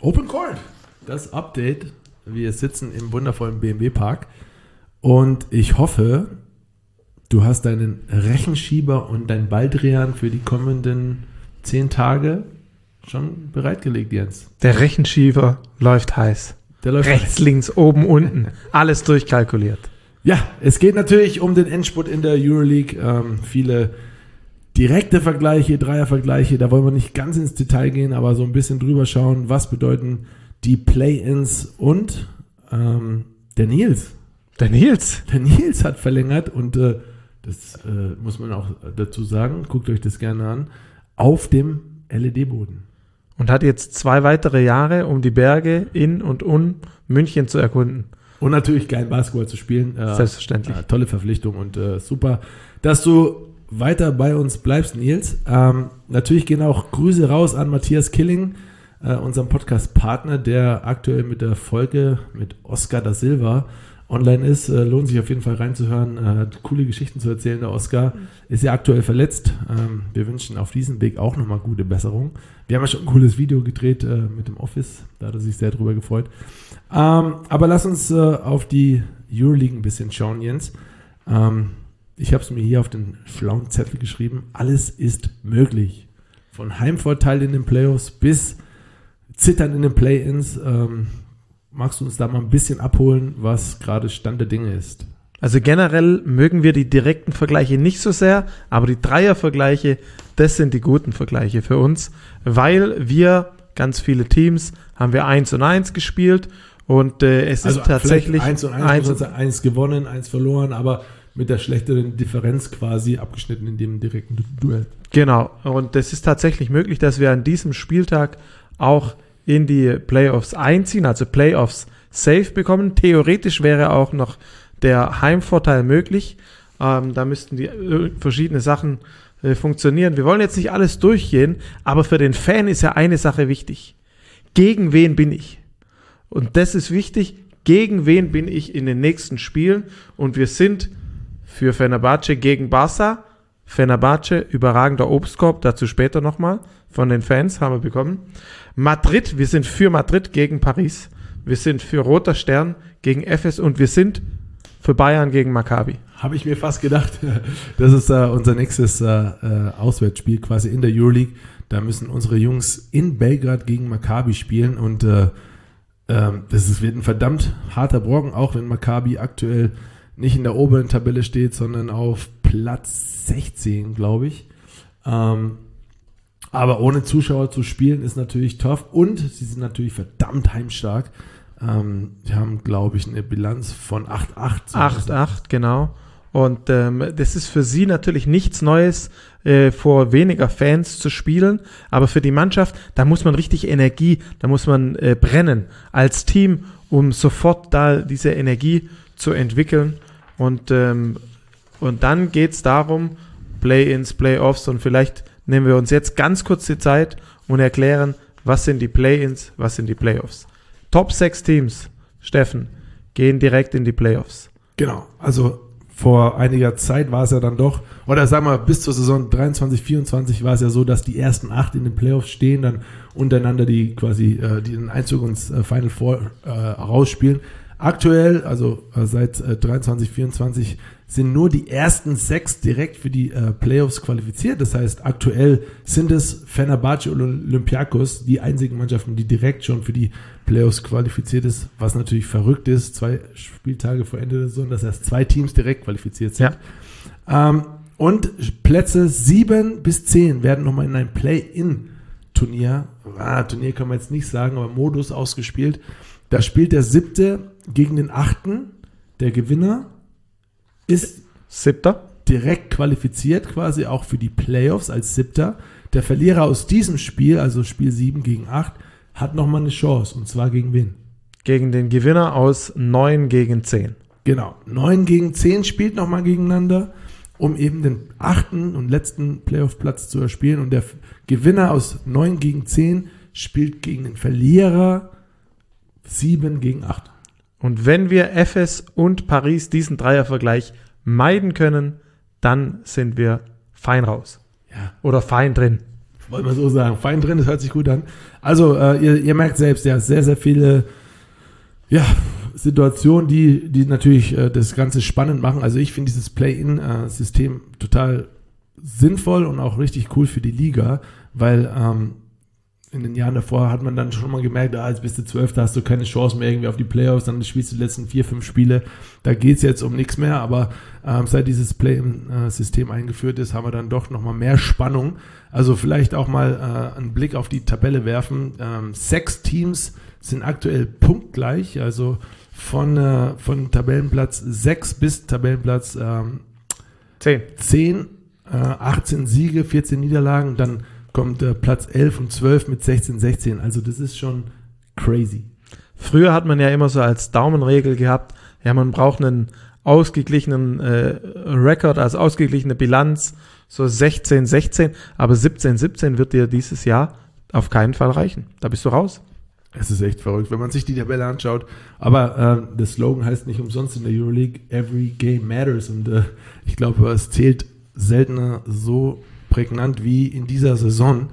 Open Court, das Update. Wir sitzen im wundervollen BMW-Park und ich hoffe, du hast deinen Rechenschieber und dein Baldrian für die kommenden 10 Tage schon bereitgelegt, Jens. Der Rechenschieber läuft heiß. Der läuft rechts, links, oben, unten. Alles durchkalkuliert. Ja, es geht natürlich um den Endspurt in der Euroleague. Viele direkte Vergleiche, Dreiervergleiche, da wollen wir nicht ganz ins Detail gehen, aber so ein bisschen drüber schauen, was bedeuten die Play-Ins und der Nils. Der Nils hat verlängert und das muss man auch dazu sagen, guckt euch das gerne an, auf dem LED-Boden. Und hat jetzt 2 weitere Jahre, um die Berge in und um München zu erkunden. Und natürlich geil Basketball zu spielen. Selbstverständlich. Tolle Verpflichtung und super, dass du weiter bei uns bleibst, Nils. Natürlich gehen auch Grüße raus an Matthias Killing, unserem Podcast-Partner, der aktuell mit der Folge mit Oscar da Silva online ist. Lohnt sich auf jeden Fall reinzuhören. Hat coole Geschichten zu erzählen. Der Oscar ist ja aktuell verletzt. Wir wünschen auf diesem Weg auch nochmal gute Besserung. Wir haben ja schon ein cooles Video gedreht mit dem Office. Da hat er sich sehr drüber gefreut. Aber lass uns auf die Euroleague ein bisschen schauen, Jens. Ich habe es mir hier auf den schlauen Zettel geschrieben. Alles ist möglich. Von Heimvorteil in den Playoffs bis Zittern in den Play-Ins. Magst du uns da mal ein bisschen abholen, was gerade Stand der Dinge ist? Also generell mögen wir die direkten Vergleiche nicht so sehr, aber die Dreiervergleiche, das sind die guten Vergleiche für uns, weil wir, ganz viele Teams, haben wir 1-1 gespielt und es ist tatsächlich 1 gewonnen, 1 verloren, aber mit der schlechteren Differenz quasi abgeschnitten in dem direkten Duell. Genau, und es ist tatsächlich möglich, dass wir an diesem Spieltag auch in die Playoffs einziehen, also Playoffs safe bekommen. Theoretisch wäre auch noch der Heimvorteil möglich. Da müssten die verschiedene Sachen funktionieren. Wir wollen jetzt nicht alles durchgehen, aber für den Fan ist ja eine Sache wichtig. Gegen wen bin ich? Und das ist wichtig. Gegen wen bin ich in den nächsten Spielen? Und wir sind für Fenerbahce gegen Barca. Fenerbahce, überragender Obstkorb, dazu später nochmal. Von den Fans haben wir bekommen. Madrid, wir sind für Madrid gegen Paris. Wir sind für Roter Stern gegen Efes und wir sind für Bayern gegen Maccabi. Habe ich mir fast gedacht. Das ist unser nächstes Auswärtsspiel quasi in der Euroleague. Da müssen unsere Jungs in Belgrad gegen Maccabi spielen und wird ein verdammt harter Brocken, auch wenn Maccabi aktuell nicht in der oberen Tabelle steht, sondern auf Platz 16, glaube ich. Aber ohne Zuschauer zu spielen ist natürlich tough und sie sind natürlich verdammt heimstark. Sie haben, glaube ich, eine Bilanz von 8-8. 8-8, genau. Und das ist für sie natürlich nichts Neues, vor weniger Fans zu spielen. Aber für die Mannschaft, da muss man richtig Energie, da muss man brennen als Team, um sofort da diese Energie zu entwickeln. Und dann geht es darum, Play-ins, Play-offs und vielleicht nehmen wir uns jetzt ganz kurz die Zeit und erklären, was sind die Play-ins, was sind die Playoffs. Top 6 Teams, Steffen, gehen direkt in die Playoffs. Genau, also vor einiger Zeit war es ja dann doch, oder sagen wir bis zur Saison 23, 24 war es ja so, dass die ersten 8 in den Playoffs stehen, dann untereinander die quasi den Einzug ins Final Four rausspielen. Aktuell, also seit 23, 24 sind nur die ersten 6 direkt für die Playoffs qualifiziert. Das heißt, aktuell sind es Fenerbahce und Olympiakos, die einzigen Mannschaften, die direkt schon für die Playoffs qualifiziert ist, was natürlich verrückt ist. 2 Spieltage vor Ende der Saison, dass erst 2 Teams direkt qualifiziert sind. Ja. Und Plätze 7 bis 10 werden nochmal in ein Play-In-Turnier, Turnier kann man jetzt nicht sagen, aber Modus ausgespielt. Da spielt der 7. gegen den 8. Der Gewinner ist 7. direkt qualifiziert, quasi auch für die Playoffs als 7. Der Verlierer aus diesem Spiel, also Spiel 7 gegen 8, hat nochmal eine Chance. Und zwar gegen wen? Gegen den Gewinner aus 9 gegen 10. Genau, 9 gegen 10 spielt nochmal gegeneinander, um eben den 8. und letzten Playoff-Platz zu erspielen. Und der Gewinner aus 9 gegen 10 spielt gegen den Verlierer 7 gegen 8. Und wenn wir Efes und Paris diesen Dreiervergleich meiden können, dann sind wir fein raus. Ja. Oder fein drin. Wollen wir so sagen. Fein drin, das hört sich gut an. Also, ihr merkt selbst, ja, sehr, sehr viele Situationen, die natürlich das Ganze spannend machen. Also ich finde dieses Play-In-System total sinnvoll und auch richtig cool für die Liga, weil in den Jahren davor hat man dann schon mal gemerkt, jetzt bist du 12, da hast du keine Chance mehr irgendwie auf die Playoffs, dann spielst du die letzten 4-5 Spiele, da geht es jetzt um nichts mehr, aber seit dieses Play-In-System eingeführt ist, haben wir dann doch nochmal mehr Spannung. Also vielleicht auch mal einen Blick auf die Tabelle werfen. 6 Teams sind aktuell punktgleich, also von Tabellenplatz 6 bis Tabellenplatz 10, 18 Siege, 14 Niederlagen, dann kommt Platz 11 und 12 mit 16. Also das ist schon crazy. Früher hat man ja immer so als Daumenregel gehabt, man braucht einen ausgeglichenen Rekord, also ausgeglichene Bilanz, so 16, aber 17 wird dir dieses Jahr auf keinen Fall reichen. Da bist du raus. Es ist echt verrückt, wenn man sich die Tabelle anschaut. Aber der Slogan heißt nicht umsonst in der Euroleague, every game matters. Und ich glaube, es zählt seltener so prägnant wie in dieser Saison.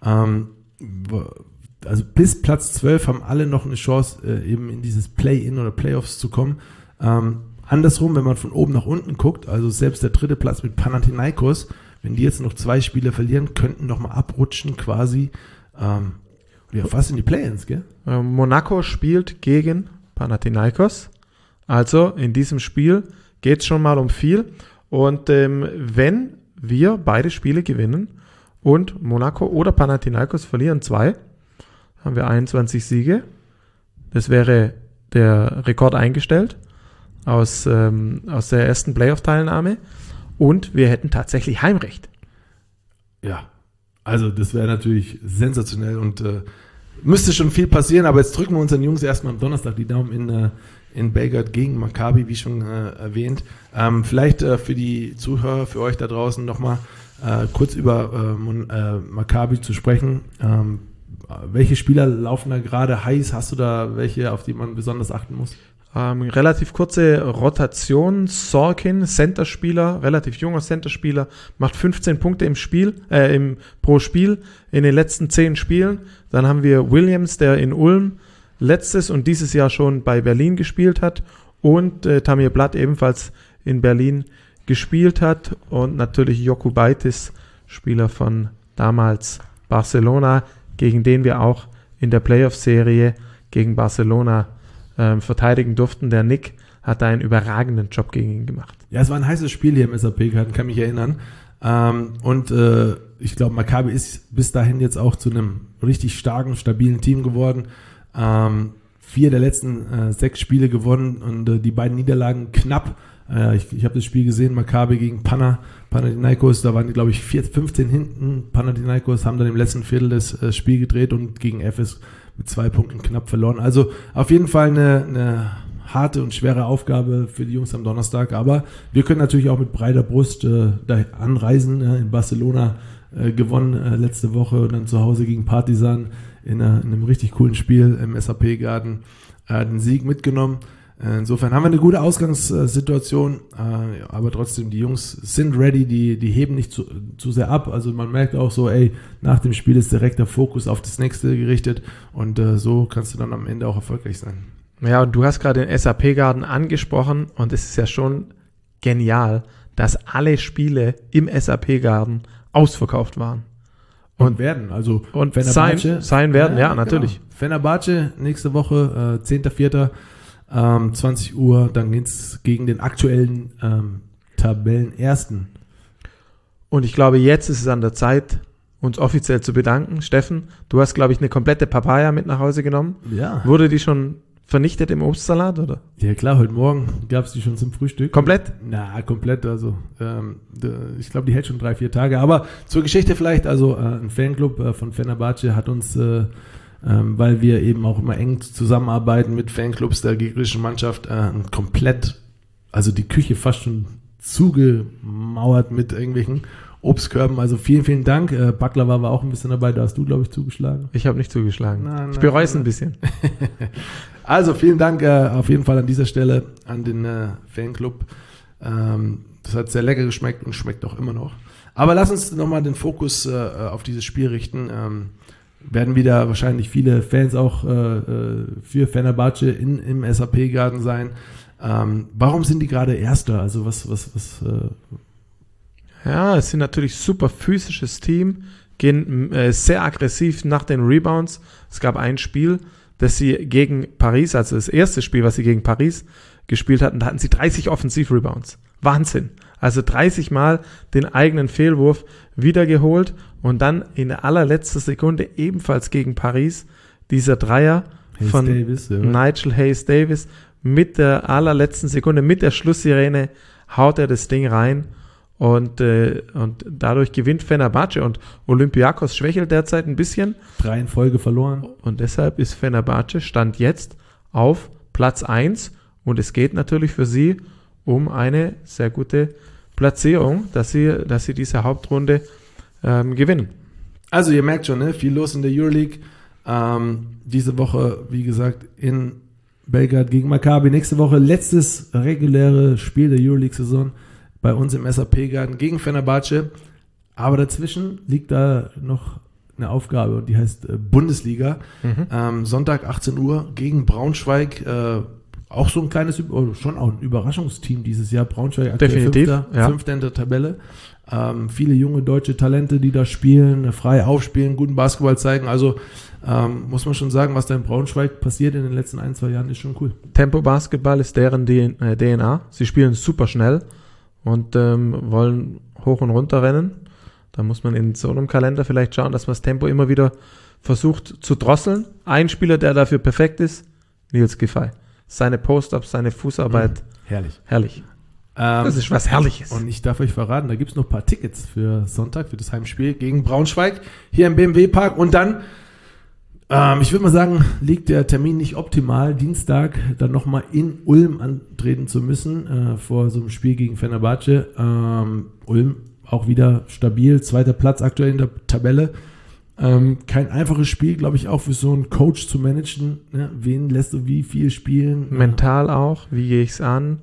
Also bis Platz 12 haben alle noch eine Chance, eben in dieses Play-In oder Playoffs zu kommen. Andersrum, wenn man von oben nach unten guckt, also selbst der 3. Platz mit Panathinaikos, wenn die jetzt noch 2 Spiele verlieren, könnten nochmal abrutschen quasi fast in die Play-Ins, gell? Monaco spielt gegen Panathinaikos. Also in diesem Spiel geht es schon mal um viel. Und wenn wir beide Spiele gewinnen und Monaco oder Panathinaikos verlieren 2, haben wir 21 Siege. Das wäre der Rekord eingestellt aus der ersten Playoff-Teilnahme. Und wir hätten tatsächlich Heimrecht. Ja, also das wäre natürlich sensationell und müsste schon viel passieren, aber jetzt drücken wir unseren Jungs erstmal am Donnerstag die Daumen in Belgrad gegen Maccabi, wie schon erwähnt. Vielleicht für die Zuhörer, für euch da draußen nochmal kurz über Maccabi zu sprechen. Welche Spieler laufen da gerade heiß? Hast du da welche, auf die man besonders achten muss? Relativ kurze Rotation. Sorkin, Centerspieler, relativ junger Centerspieler, macht 15 Punkte pro Spiel in den letzten 10 Spielen. Dann haben wir Williams, der in Ulm letztes und dieses Jahr schon bei Berlin gespielt hat und Tamir Blatt ebenfalls in Berlin gespielt hat und natürlich Jokubaitis, Spieler von damals Barcelona, gegen den wir auch in der Playoff-Serie gegen Barcelona verteidigen durften. Der Nick hat da einen überragenden Job gegen ihn gemacht. Ja, es war ein heißes Spiel hier im SAP-Garten, kann mich erinnern. Ich glaube, Maccabi ist bis dahin jetzt auch zu einem richtig starken, stabilen Team geworden. 4 der letzten 6 Spiele gewonnen und die beiden Niederlagen knapp. Ich habe das Spiel gesehen, Maccabi gegen Panathinaikos, da waren die, glaube ich, 15 hinten. Panathinaikos haben dann im letzten Viertel das Spiel gedreht und gegen Efes mit 2 Punkten knapp verloren. Also auf jeden Fall eine harte und schwere Aufgabe für die Jungs am Donnerstag, aber wir können natürlich auch mit breiter Brust da anreisen. In Barcelona gewonnen letzte Woche und dann zu Hause gegen Partizan in einem richtig coolen Spiel im SAP-Garten den Sieg mitgenommen. Insofern haben wir eine gute Ausgangssituation, aber trotzdem, die Jungs sind ready, die heben nicht zu sehr ab. Also man merkt auch so, nach dem Spiel ist direkt der Fokus auf das nächste gerichtet und so kannst du dann am Ende auch erfolgreich sein. Ja, und du hast gerade den SAP-Garten angesprochen und es ist ja schon genial, dass alle Spiele im SAP-Garten ausverkauft waren. Und werden, also und sein werden, ja, natürlich. Genau. Fenerbahce nächste Woche, 10.04. 20 Uhr, dann geht's gegen den aktuellen Tabellenersten. Und ich glaube, jetzt ist es an der Zeit, uns offiziell zu bedanken. Steffen, du hast, glaube ich, eine komplette Papaya mit nach Hause genommen. Ja. Wurde die schon vernichtet im Obstsalat, oder? Ja klar, heute Morgen gab es die schon zum Frühstück. Komplett? Na, komplett, also ich glaube, die hält schon 3-4 Tage. Aber zur Geschichte vielleicht, also ein Fanclub von Fenerbahce hat uns weil wir eben auch immer eng zusammenarbeiten mit Fanclubs der gegnerischen Mannschaft, komplett, also die Küche fast schon zugemauert mit irgendwelchen Obstkörben. Also vielen, vielen Dank. Baklava war auch ein bisschen dabei, da hast du, glaube ich, zugeschlagen. Ich habe nicht zugeschlagen. Ich bereue es ein bisschen. Also vielen Dank auf jeden Fall an dieser Stelle an den Fanclub. Das hat sehr lecker geschmeckt und schmeckt auch immer noch. Aber lass uns nochmal den Fokus auf dieses Spiel richten. Werden wieder wahrscheinlich viele Fans auch für Fenerbahce im SAP-Garten sein. Warum sind die gerade Erster? Also Ja, es sind natürlich super physisches Team, gehen sehr aggressiv nach den Rebounds. Es gab ein Spiel, das sie gegen Paris, also das erste Spiel, was sie gegen Paris gespielt hatten, da hatten sie 30 Offensiv-Rebounds. Wahnsinn. Also 30 Mal den eigenen Fehlwurf wiedergeholt und dann in der allerletzten Sekunde ebenfalls gegen Paris dieser Dreier von Davis, ja. Nigel Hayes-Davis mit der allerletzten Sekunde, mit der Schlusssirene haut er das Ding rein und dadurch gewinnt Fenerbahce und Olympiakos schwächelt derzeit ein bisschen. 3 in Folge verloren. Und deshalb ist Fenerbahce Stand jetzt auf Platz 1 und es geht natürlich für sie um eine sehr gute Platzierung, dass sie diese Hauptrunde gewinnen. Also ihr merkt schon, ne? Viel los in der Euroleague. Diese Woche, wie gesagt, in Belgrad gegen Maccabi. Nächste Woche letztes reguläre Spiel der Euroleague-Saison bei uns im SAP-Garten gegen Fenerbahce. Aber dazwischen liegt da noch eine Aufgabe und die heißt Bundesliga. Sonntag 18 Uhr gegen Braunschweig. Auch so ein kleines, schon auch ein Überraschungsteam dieses Jahr. Braunschweig aktuell Definitiv, Fünfter in der Tabelle. Viele junge deutsche Talente, die da spielen, frei aufspielen, guten Basketball zeigen. Also muss man schon sagen, was da in Braunschweig passiert in den letzten 1-2 Jahren, ist schon cool. Tempo-Basketball ist deren DNA. Sie spielen super schnell und wollen hoch und runter rennen. Da muss man in so einem Kalender vielleicht schauen, dass man das Tempo immer wieder versucht zu drosseln. Ein Spieler, der dafür perfekt ist, Nils Giffey. Seine Post-Ups, seine Fußarbeit. Herrlich. Das ist was Herrliches. Und ich darf euch verraten, da gibt es noch ein paar Tickets für Sonntag, für das Heimspiel gegen Braunschweig, hier im BMW-Park. Und dann, ich würde mal sagen, liegt der Termin nicht optimal, Dienstag dann nochmal in Ulm antreten zu müssen, vor so einem Spiel gegen Fenerbahce. Ulm auch wieder stabil, 2. Platz aktuell in der Tabelle. Kein einfaches Spiel, glaube ich, auch für so einen Coach zu managen. Ne? Wen lässt du wie viel spielen? Mental auch, wie gehe ich es an?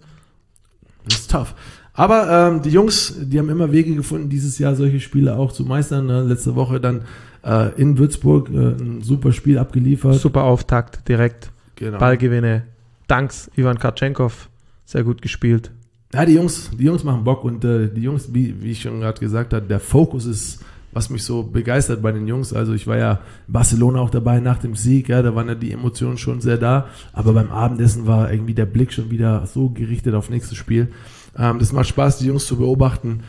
Das ist tough. Aber die Jungs, die haben immer Wege gefunden, dieses Jahr solche Spiele auch zu meistern. Ne? Letzte Woche dann in Würzburg ein super Spiel abgeliefert. Super Auftakt, direkt. Genau. Ballgewinne. Danks, Ivan Kartschenkov, sehr gut gespielt. Ja, die Jungs machen Bock und die Jungs, wie ich schon gerade gesagt habe, der Fokus ist, was mich so begeistert bei den Jungs. Also ich war ja in Barcelona auch dabei nach dem Sieg, ja, da waren ja die Emotionen schon sehr da, aber beim Abendessen war irgendwie der Blick schon wieder so gerichtet auf nächstes Spiel. Das macht Spaß, die Jungs zu beobachten.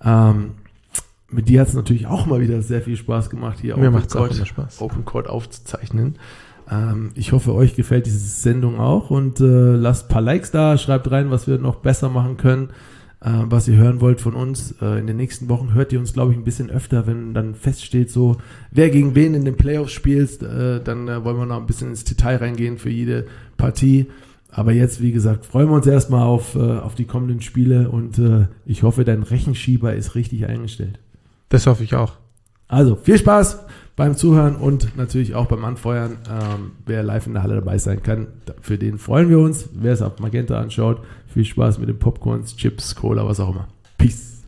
Mit dir hat es natürlich auch mal wieder sehr viel Spaß gemacht, hier Open Court aufzuzeichnen. Ich hoffe, euch gefällt diese Sendung auch und lasst ein paar Likes da, schreibt rein, was wir noch besser machen können. Was ihr hören wollt von uns. In den nächsten Wochen hört ihr uns, glaube ich, ein bisschen öfter, wenn dann feststeht, so wer gegen wen in den Playoffs spielt, dann wollen wir noch ein bisschen ins Detail reingehen für jede Partie. Aber jetzt, wie gesagt, freuen wir uns erstmal auf die kommenden Spiele und ich hoffe, dein Rechenschieber ist richtig eingestellt. Das hoffe ich auch. Also, viel Spaß beim Zuhören und natürlich auch beim Anfeuern. Wer live in der Halle dabei sein kann, für den freuen wir uns. Wer es auf Magenta anschaut, viel Spaß mit den Popcorns, Chips, Cola, was auch immer. Peace.